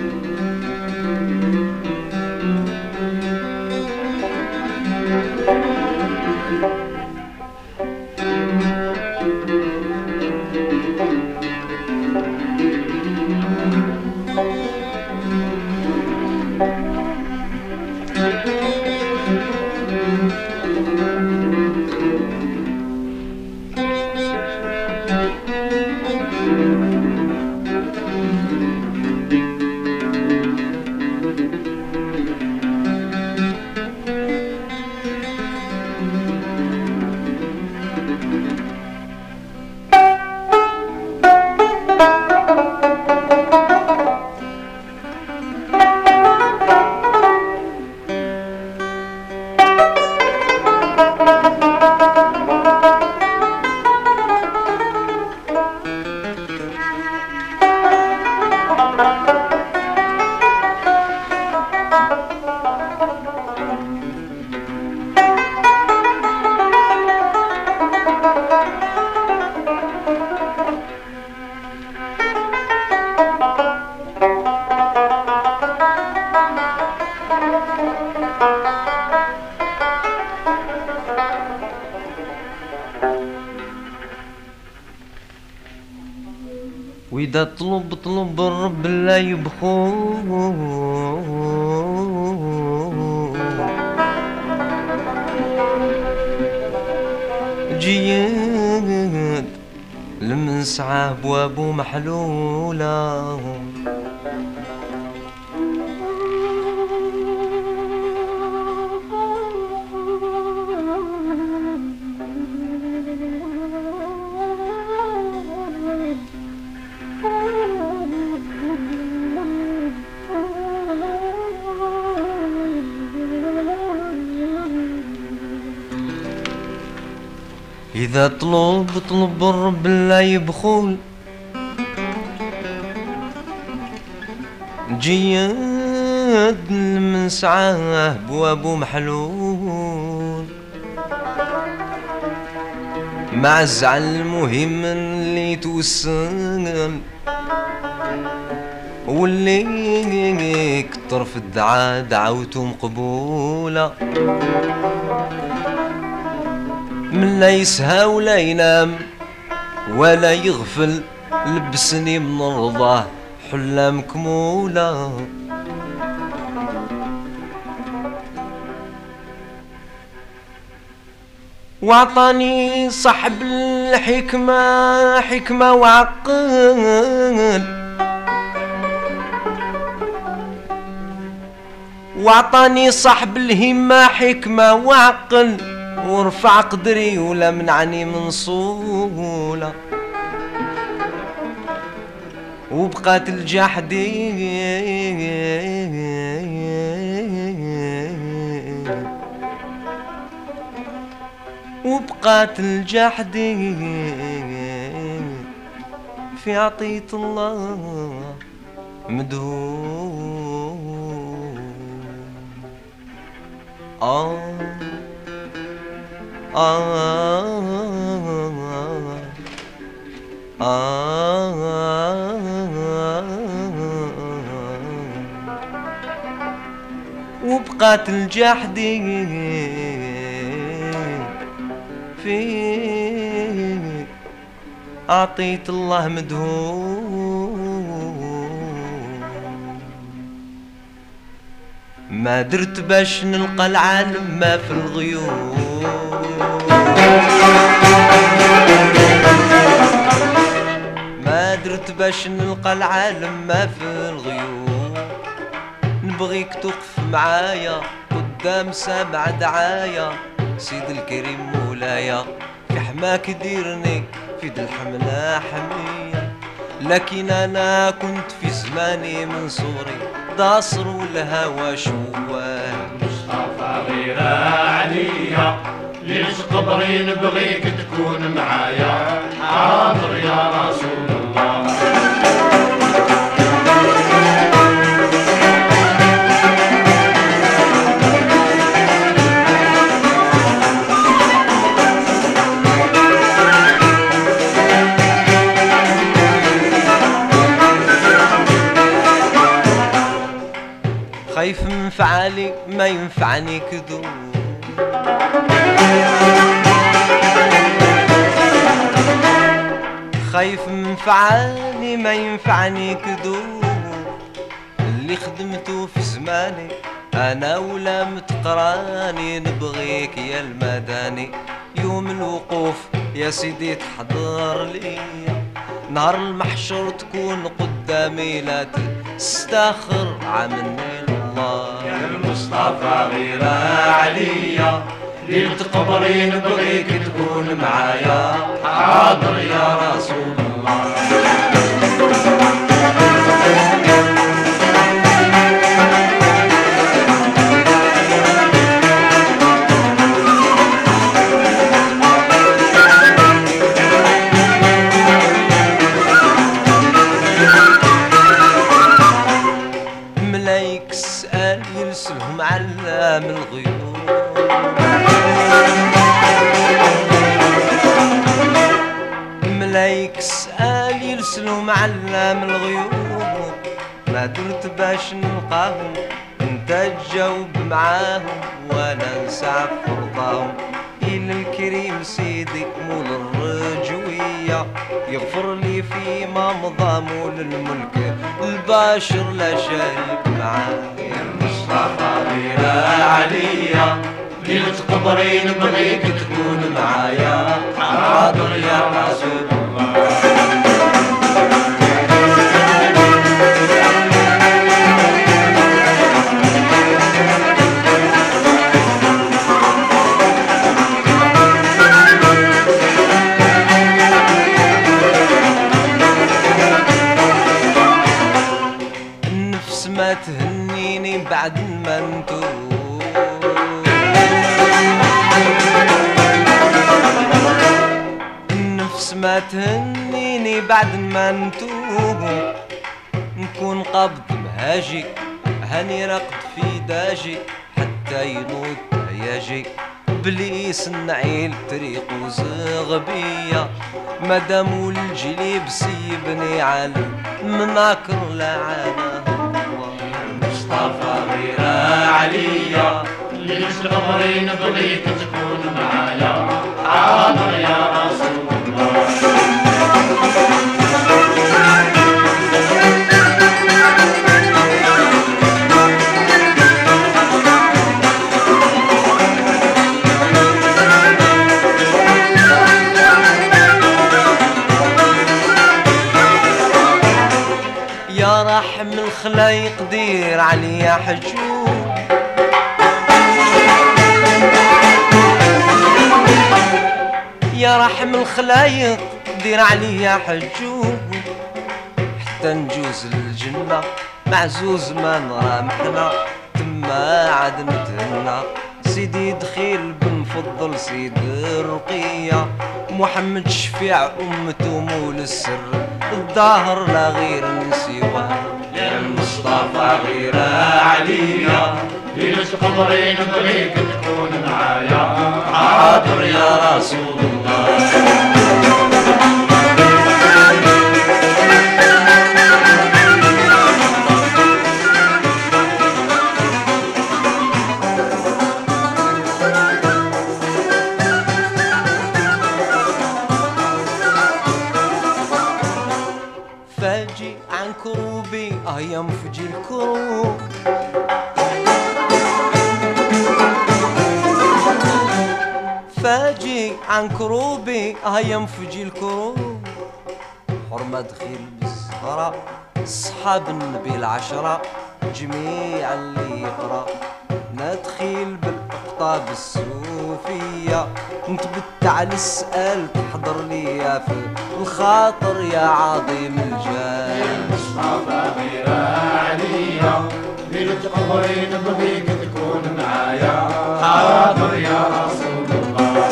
وإذا طلب الرب لا يبخل جيد المنسعى أبوابه محلولة إذا طلب الرب لا يبخل جياد المنسعاه بوابه محلول مع الزعل المهم اللي توسل واللي كتر في الدعاء دعوته مقبولة من لا يسهى ولا ينام ولا يغفل لبسني من رضاه حلة مكمولة وعطاني صاحب الحكمة حكمة وعقل وعطاني صاحب الهمة حكمة وعقل ورفع قدري ولا منعني من صولة وبقات الجحدي وبقات الجحدي في عطية الله مدهون وبقات الجحدي في أعطيت الله مدهون ما درت باش نلقى العالم ما في الغيوم ما درت باش نلقى العالم ما في الغيوم نبغيك توقف معايا قدام سامع دعايا سيد الكريم مولايا في حماك ديرني في دي الحملة حمية لكن أنا كنت في زماني من صغري داصر والهوى شواه مصطفى غير عليا ليش قبري نبغيك تكون معايا حاضر يا رسول الله خايف من فعالي ما ينفعني كذوب، خايف من فعالي ما ينفعني كذوب، اللي خدمته في زماني انا ولا متقراني، نبغيك يا المداني يوم الوقوف يا سيدي تحضر لي، نهار المحشر تكون قدامي لا تستاخر عمني الله. يا المصطفى غير عليا ليلة قبري نبغيك تكون معايا، حاضر يا رسول الله. ملايك السؤال يرسلهم علام الغيوب، ملايك السؤال يرسلهم علام الغيوب، ما درت باش نلقاهم انت تجاوب معاهم وانا نسعى في رضاهم، إلى الكريم سيدي مول الرجوية يغفر لي فيما مضى مول الملك الباشر لا شريك معاه. يا المصطفى غير عليا ليلة قبري نبغيك تكون معايا، حاضر يا رسول الله. ما تهنيني بعد ما نتوب، النفس ما تهنيني بعد ما نتوب، نكون قبض مهاجي هاني رقد في داجي حتى يموت هياجي، بليس النعيل طريق وزغبية مادام والجليب سيبني على مناكر لعناه. المصطفى غير عليا ليش قبري نبغيك تكون معايا، حاضر يا رسول الله. يا رحم الخلايق دير عليا حجوب، يا رحم الخلايق دير عليا حجوب، حتى نجوز الجنة معزوز ما نرامحنا تما عاد نتهنى، سيدي دخيل بن فضل سيدي الرقية محمد شفيع أمته مول السر الظاهر لا غير نسيوه. يا المصطفى غير عليا ليش قبري نبغيك تكون معايا، حاضر يا رسول الله. فاجي عن كروبي يا مفجي الكروب، فاجي عن كروبي يا مفجي الكروب، حرمة دخيل بالزهرة صحاب النبي العشرة جميع اللي يقرأ، ندخيل بالأقطاب السوفية نتبت على السؤال تحضر لي في الخاطر يا عظيم الجاه. يا المصطفى غير عليا ليلة قبري نبغيك تكون معايا، حاضر يا رسول الله.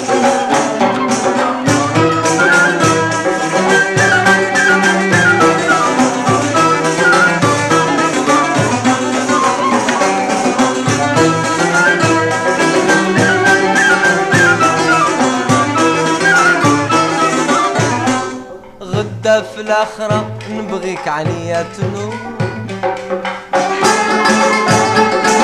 غدا في الآخرة نبغيك عليا تنوب،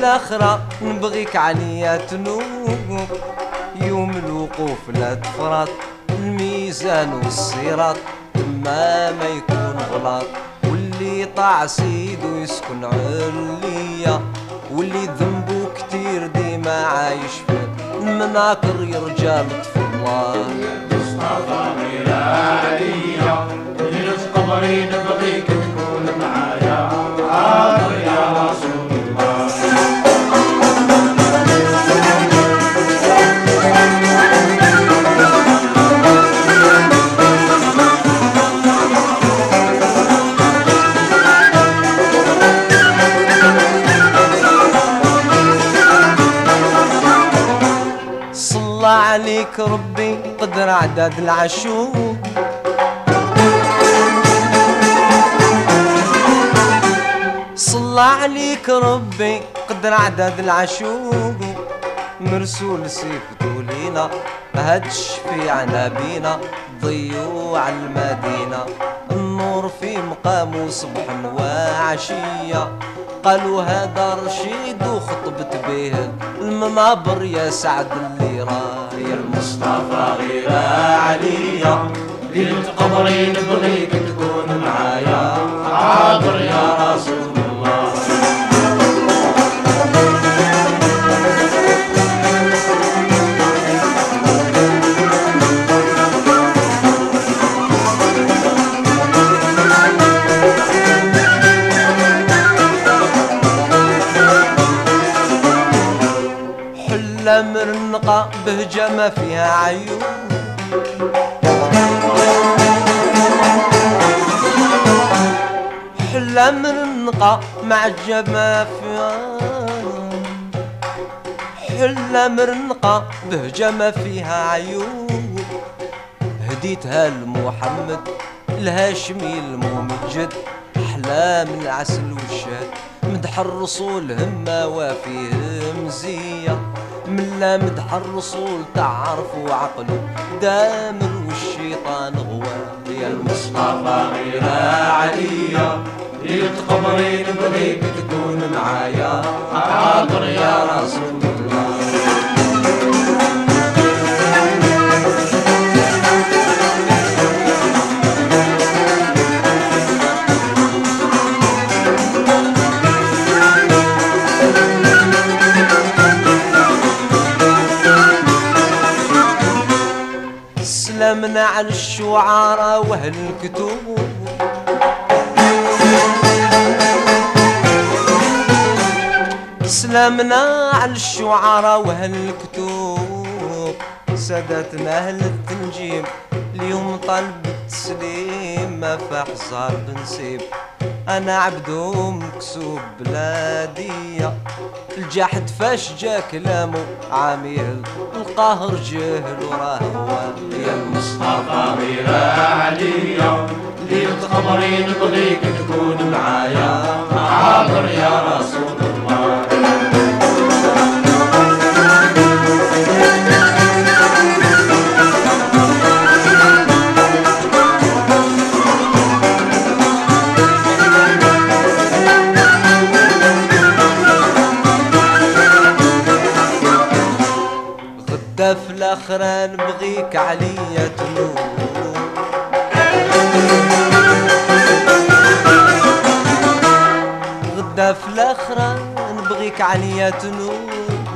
الآخرة نبغيك عليا تنوب، يوم الوقوف لا تفرط الميزان والصراط، تما ما يكون غلط، واللي طاع سيدو يسكن عليا، واللي ذنبو كتير ديما عايش في المناكر يرجى لطف الله. مصطفى غير عليا ليلة قبري نبغيك تكون معايا، حاضر يا رسول الله. صلى عليك ربي قدر عدد العشوق، صلى عليك ربي قدر عدد العشوق، مرسول سيفته لينا هدش في عنابينا، ضيوع المدينة النور في مقامه صبحا وعشية، قالوا هذا رشيد وخطبت به المنابر يا سعد اللي راية. المصطفى غير عليا ليلة قبري نبغيك تكون معايا، حاضر يا رسول الله. حلة مرنقة بهجة ما فيها عيون، حلة مرنقة معجب ما فيها، حلة مرنقة بهجة ما فيها عيون، هديتها لمحمد الهاشمي الممجد، أحلى من العسل والشهد مدح الرسول همة وفيه مزية، من لا مدح الرسول تعرفوا عقله دامر والشيطان غوى. يا المصطفى غير عليا ليلة قبري نبغيك تكون معايا، حاضر يا رسول الله. سلمنا على الشعراء واهل الكتب، سلمنا على الشعراء واهل الكتب، سادتنا اهل التنجيم اليوم طلب التسليم، ما فحصار بنسيب انا عبدهم مكسوب بلادية، الجحد فاش جا كلامه عميل القهر جهل وراه هو. يا المصطفى غير عليا ليلة قبري نبغيك تكون معايا، حاضر يا رسول الله. غدا في الاخرة نبغيك عليا تنوب، غدا في الاخرة نبغيك عليا تنوب،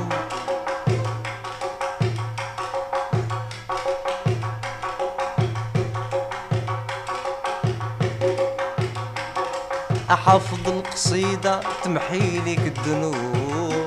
احفظ القصيدة تمحي لك الذنوب،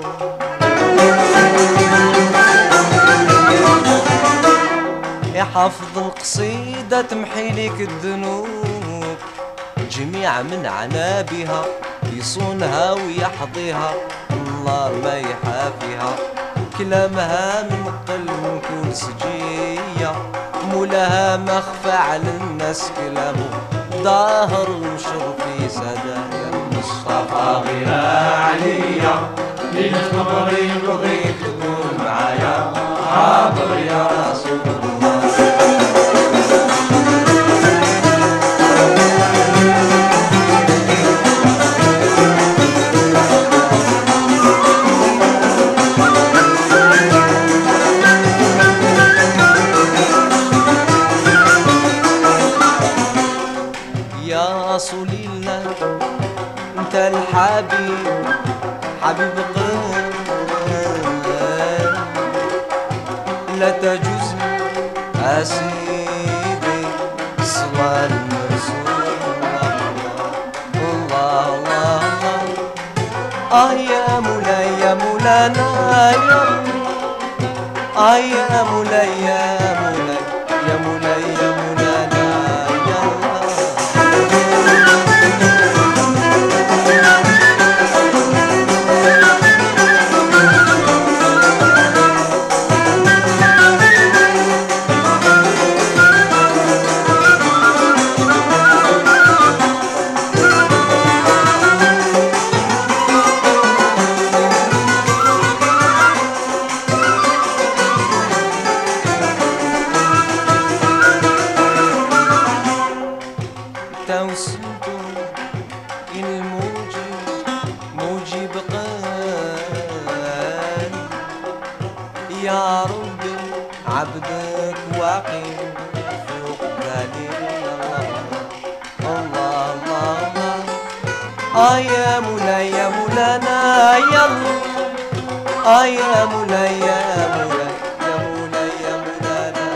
يا حافظ القصيدة تمحي لك الذنوب، جميع من عنابها يصونها ويحظيها، النار ما يحافيها، كلامها من قلب كل سجية، مولاها مخفى على الناس كلامه ظاهر ومشر في سدايا. المصطفى غير عليا ليلة قبري نبغيك تكون معايا، حاضر يا رسول الله. رسول الله انت الحبيب حبيب قلبي لا تجوز سيدي صلاة الرسول الله الله الله يا مولاي يا مولانا يا يا مولاي يا مولاي يا مولاي يا مولانا يا توسلتم الموجب قال يا ربي عبدك واقف فوق بالي الله الله الله يا مولاي يا مولانا يا الله يا مولاي يا مولاي يا مولاي يا مولانا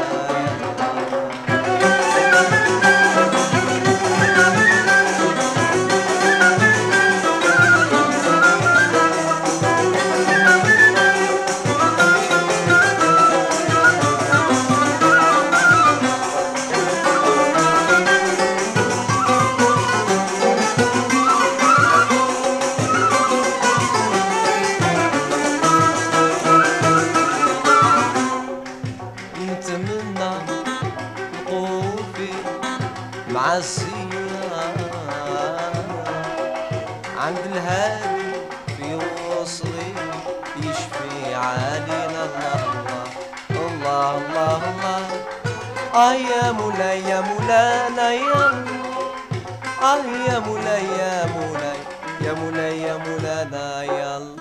نتمنى وقوفي مع السيارة عند الهادي في وصلي يشفي علينا الله الله الله الله يا مولاي يا مولانا يا يا مولاي يا مولاي يا مولاي يا مولانا يا الله